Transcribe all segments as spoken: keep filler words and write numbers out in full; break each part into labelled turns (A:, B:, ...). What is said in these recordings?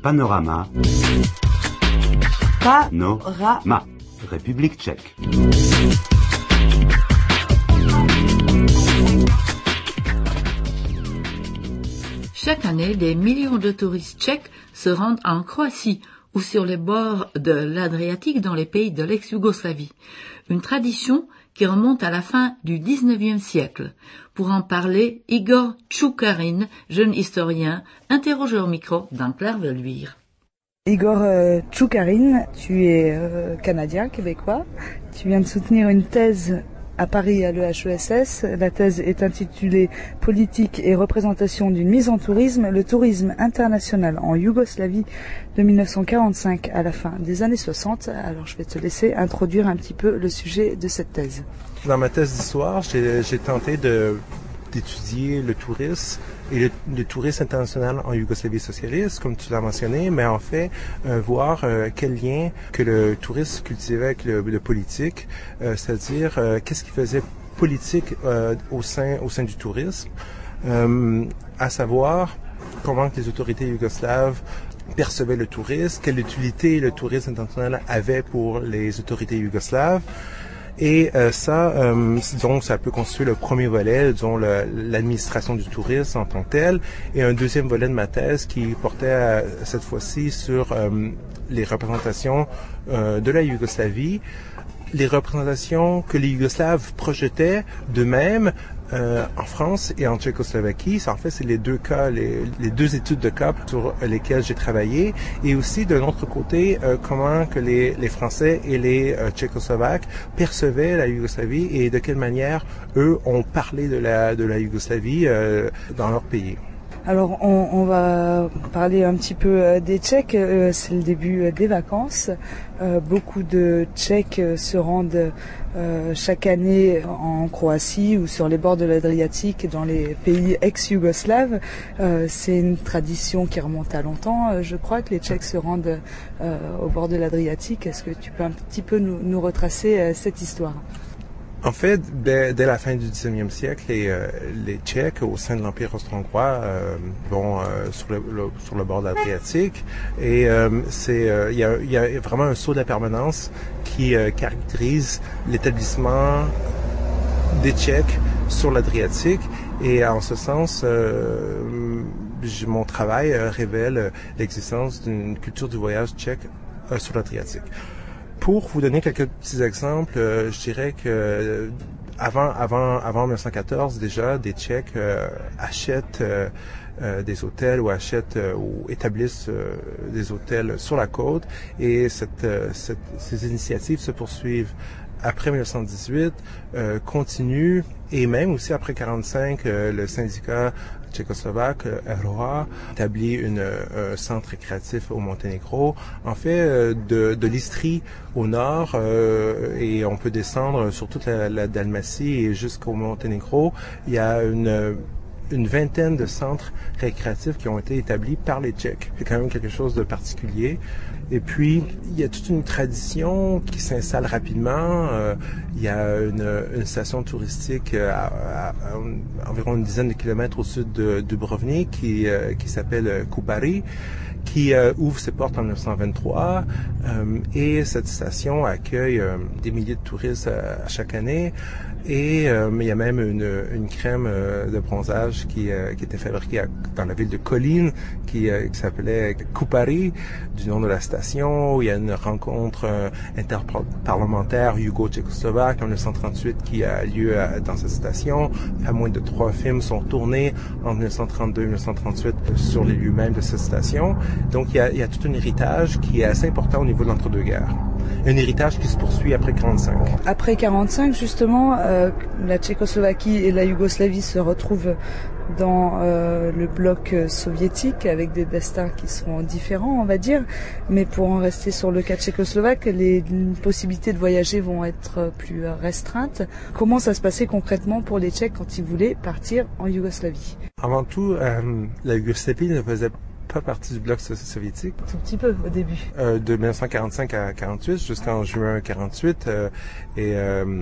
A: Panorama. Panorama. République tchèque.
B: Chaque année, des millions de touristes tchèques se rendent en Croatie ou sur les bords de l'Adriatique dans les pays de l'ex-Yougoslavie. Une tradition qui remonte à la fin du dix-neuvième siècle. Pour en parler, Igor Tchoukarin, jeune historien, interrogé au micro d'Anne-Claire Velluire.
C: Igor euh, Tchoukarin, tu es euh, canadien, québécois. Tu viens de soutenir une thèse à Paris à l'E H E S S. La thèse est intitulée « Politique et représentation d'une mise en tourisme, le tourisme international en Yougoslavie de mille neuf cent quarante-cinq à la fin des années soixante ». Alors je vais te laisser introduire un petit peu le sujet de cette thèse.
D: Dans ma thèse d'histoire, j'ai, j'ai tenté de, d'étudier le tourisme et le, le tourisme international en Yougoslavie socialiste, comme tu l'as mentionné, mais en fait, euh, voir euh, quel lien que le tourisme cultivait avec le, le politique, euh, c'est-à-dire euh, qu'est-ce qui faisait politique euh, au sein au sein du tourisme, euh, à savoir comment que les autorités yougoslaves percevaient le tourisme, quelle utilité le tourisme international avait pour les autorités yougoslaves. Et euh, ça, euh, disons, ça peut constituer le premier volet, disons, le, l'administration du tourisme en tant que tel, et un deuxième volet de ma thèse qui portait à, cette fois-ci sur euh, les représentations euh, de la Yougoslavie, les représentations que les Yougoslaves projetaient d'eux-mêmes euh, en France et en Tchécoslovaquie. En fait, c'est les deux cas, les, les deux études de cas sur lesquelles j'ai travaillé, et aussi de l'autre côté, euh, comment que les, les Français et les euh, Tchécoslovaques percevaient la Yougoslavie et de quelle manière eux ont parlé de la de la Yougoslavie euh, dans leur pays.
C: Alors on, on va parler un petit peu des Tchèques, euh, c'est le début des vacances. Euh, beaucoup de Tchèques se rendent euh, chaque année en Croatie ou sur les bords de l'Adriatique, dans les pays ex-yougoslaves. Euh, c'est une tradition qui remonte à longtemps. Je crois que les Tchèques se rendent euh, au bord de l'Adriatique. Est-ce que tu peux un petit peu nous, nous retracer euh, cette histoire ?
D: En fait, dès, dès la fin du dix-neuvième siècle, les, euh, les Tchèques, au sein de l'Empire austro-hongrois, euh, vont euh, sur, le, le, sur le bord de l'Adriatique. Et euh, c'est, euh, il y a, y a vraiment un saut de la permanence qui euh, caractérise l'établissement des Tchèques sur l'Adriatique. Et en ce sens, euh, mon travail euh, révèle l'existence d'une culture du voyage tchèque euh, sur l'Adriatique. Pour vous donner quelques petits exemples, euh, je dirais que euh, avant, avant, avant dix-neuf cent quatorze, déjà, des Tchèques euh, achètent euh, euh, des hôtels ou achètent euh, ou établissent euh, des hôtels sur la côte, et cette, euh, cette, ces initiatives se poursuivent après dix-neuf cent dix-huit, euh, continuent, et même aussi après quarante-cinq, euh, le syndicat tchécoslovaque, R O A, établit une, un centre récréatif au Monténégro. En fait, euh, de, de l'Istrie au nord, euh, et on peut descendre sur toute la, la Dalmatie et jusqu'au Monténégro, il y a une une vingtaine de centres récréatifs qui ont été établis par les Tchèques. C'est quand même quelque chose de particulier. Et puis, il y a toute une tradition qui s'installe rapidement. Euh, il y a une, une station touristique à, à, à environ une dizaine de kilomètres au sud de Dubrovnik qui, euh, qui s'appelle Kupari, qui euh, ouvre ses portes en dix-neuf cent vingt-trois. Euh, et cette station accueille euh, des milliers de touristes à, à chaque année. Et euh, il y a même une, une crème euh, de bronzage qui, euh, qui était fabriquée à, dans la ville de Kolín, qui, euh, qui s'appelait Kupari, du nom de la station, où il y a une rencontre euh, interparlementaire yougo-tchécoslovaque en dix-neuf cent trente-huit qui a lieu à, dans cette station. Pas moins de trois films sont tournés en dix-neuf cent trente-deux et dix-neuf cent trente-huit sur les lieux mêmes de cette station. Donc il y a, il y a tout un héritage qui est assez important au niveau de l'entre-deux-guerres. Un héritage qui se poursuit après quarante-cinq.
C: Après quarante-cinq, justement, euh, la Tchécoslovaquie et la Yougoslavie se retrouvent dans euh, le bloc soviétique avec des destins qui sont différents, on va dire. Mais pour en rester sur le cas tchécoslovaque, les possibilités de voyager vont être plus restreintes. Comment ça se passait concrètement pour les Tchèques quand ils voulaient partir en Yougoslavie ?
D: Avant tout, euh, la Yougoslavie ne faisait pas partie du bloc soviétique.
C: Un petit peu au début.
D: Euh, de dix-neuf cent quarante-cinq à quarante-huit jusqu'en juin quarante-huit. Euh, et euh,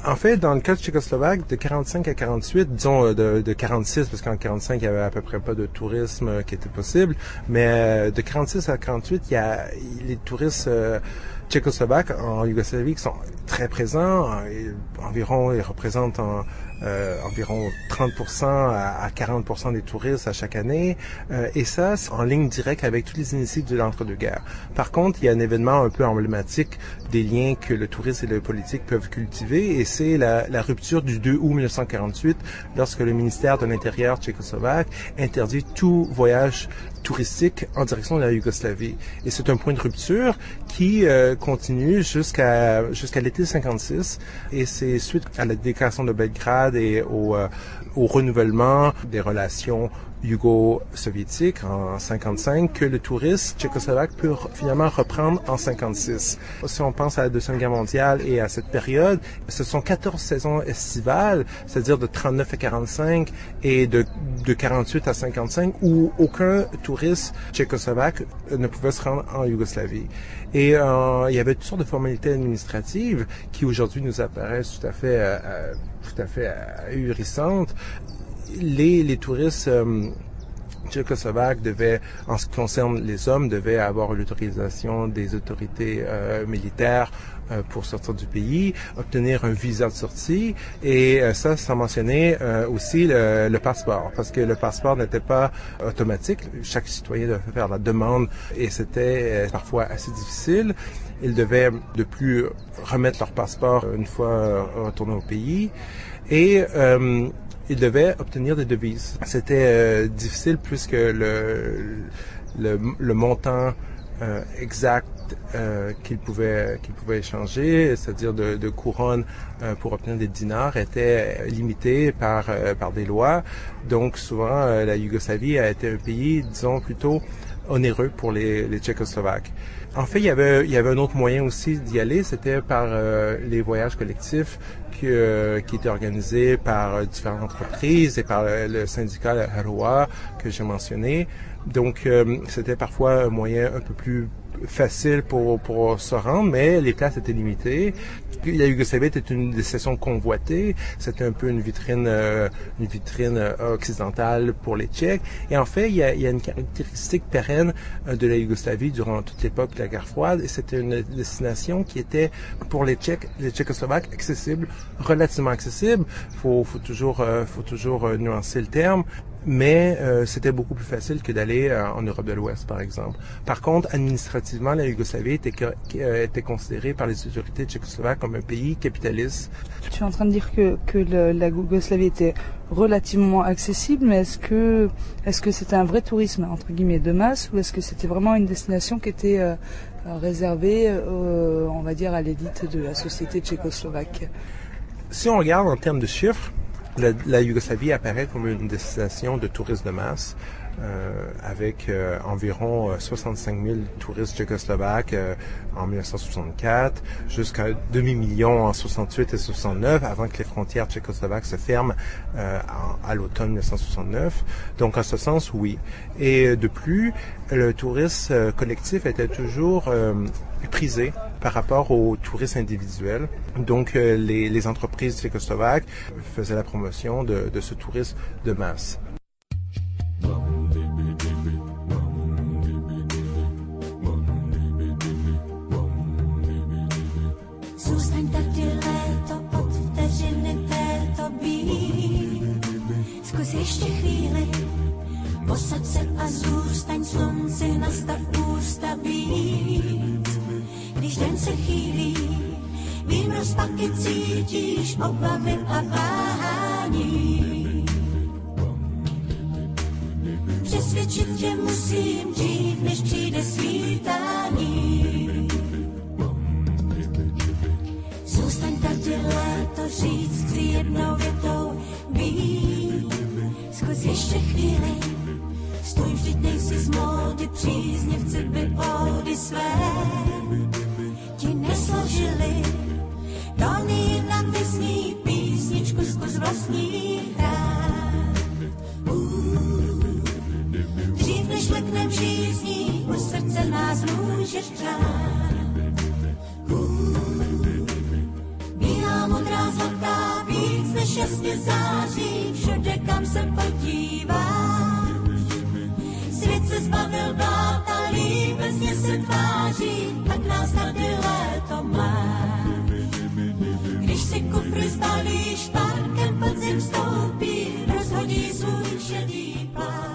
D: En fait, dans le cas de Tchécoslovaque, de quarante-cinq à quarante-huit, disons de, de quarante-six, parce qu'en quarante-cinq, il y avait à peu près pas de tourisme qui était possible, mais de quarante-six à quarante-huit, il y a les touristes euh, tchécoslovaques en Yougoslavie qui sont très présents. Et environ, ils représentent en, euh, environ trente pour cent à quarante pour cent des touristes à chaque année. Euh, et ça, c'est en ligne directe avec toutes les initiatives de l'entre-deux-guerres. Par contre, il y a un événement un peu emblématique des liens que le tourisme et le politique peuvent cultiver, et c'est la, la rupture du deux août mille neuf cent quarante-huit, lorsque le ministère de l'Intérieur tchécoslovaque interdit tout voyage touristique en direction de la Yougoslavie. Et c'est un point de rupture qui euh, continue jusqu'à jusqu'à l'été cinquante-six, et c'est suite à la déclaration de Belgrade et au, euh, au renouvellement des relations yugo-soviétiques en cinquante-cinq que le tourisme tchécoslovaque peut finalement reprendre en cinquante-six. Si on pense à la Deuxième Guerre mondiale et à cette période, ce sont quatorze saisons estivales, c'est-à-dire de trente-neuf à quarante-cinq et de, de quarante-huit à cinquante-cinq, où aucun touriste tchécoslovaque ne pouvait se rendre en Yougoslavie. Et euh, il y avait toutes sortes de formalités administratives qui aujourd'hui nous apparaissent tout à fait, euh, tout à fait ahurissantes. Les, les touristes euh, tchécoslovaques devaient, en ce qui concerne les hommes, devaient avoir l'autorisation des autorités euh, militaires euh, pour sortir du pays, obtenir un visa de sortie, et euh, ça, ça mentionnait euh, aussi le, le passeport, parce que le passeport n'était pas automatique. Chaque citoyen devait faire la demande, et c'était euh, parfois assez difficile. Ils devaient de plus remettre leur passeport une fois euh, retournés au pays, et euh, ils devaient obtenir des devises. C'était euh, difficile puisque le, le, le montant euh, exact euh, qu'ils pouvaient, qu'ils pouvaient échanger, c'est-à-dire de, de couronnes euh, pour obtenir des dinars, était limité par, euh, par des lois. Donc souvent, euh, la Yougoslavie a été un pays, disons, plutôt onéreux pour les, les Tchécoslovaques. En fait, il y avait, il y avait un autre moyen aussi d'y aller, c'était par euh, les voyages collectifs qui, euh, qui étaient organisés par euh, différentes entreprises et par le, le syndicat le Haroua que j'ai mentionné. Donc, euh, c'était parfois un moyen un peu plus facile pour, pour se rendre, mais les places étaient limitées. La Yougoslavie était une destination convoitée, c'était un peu une vitrine, euh, une vitrine occidentale pour les Tchèques. Et en fait, il y a, il y a une caractéristique pérenne de la Yougoslavie durant toute l'époque de la guerre froide, et c'était une destination qui était pour les Tchèques, les Tchécoslovaques, accessible, relativement accessible. Faut, faut toujours, euh, faut toujours euh, nuancer le terme. Mais euh, c'était beaucoup plus facile que d'aller euh, en Europe de l'Ouest, par exemple. Par contre, administrativement, la Yougoslavie était, euh, était considérée par les autorités tchécoslovaques comme un pays capitaliste.
C: Tu es en train de dire que, que le, la Yougoslavie était relativement accessible, mais est-ce que est-ce que c'était un vrai tourisme, entre guillemets, de masse, ou est-ce que c'était vraiment une destination qui était euh, réservée, euh, on va dire, à l'élite de la société tchécoslovaque?
D: Si on regarde en termes de chiffres, La, la Yougoslavie apparaît comme une destination de touristes de masse, euh, avec euh, environ euh, soixante-cinq mille touristes tchécoslovaques euh, en mille neuf cent soixante-quatre, jusqu'à un demi-million en soixante-huit et soixante-neuf, avant que les frontières tchécoslovaques se ferment euh, à, à l'automne mille neuf cent soixante-neuf. Donc, en ce sens, oui. Et de plus, le tourisme euh, collectif était toujours euh, prisé par rapport aux touristes individuels. Donc, euh, les, les entreprises tchécoslovaques faisaient la promotion de, de ce tourisme de masse.
E: Zůstaň tady léto, pod vteřiny této být. Zkus ještě chvíli, posaď se a zůstaň slunci, nastav ústa víc. Když den se chýlí, vím rozpaky cítíš, obavy a váhání. Přesvědčit tě musím dřív, než přijde svítání. Zůstaň tady léto, říct si jednou větou víc. Zkus ještě chvíli, stůj, vždyť nejsi z módy, příznivci by ódy své ti nesložili. Tóny jinak vysní, písničku zkus vlastní hrát. Dřív než leknem žízní, u srdce nás můžeš přát. Bílá modrá zlatka jasně září, všude kam se podívám. Svět se zbavil blát a líbezně se tváří, tak nás tady léto má. Když si kufry zbalíš, párkem podzim vstoupí,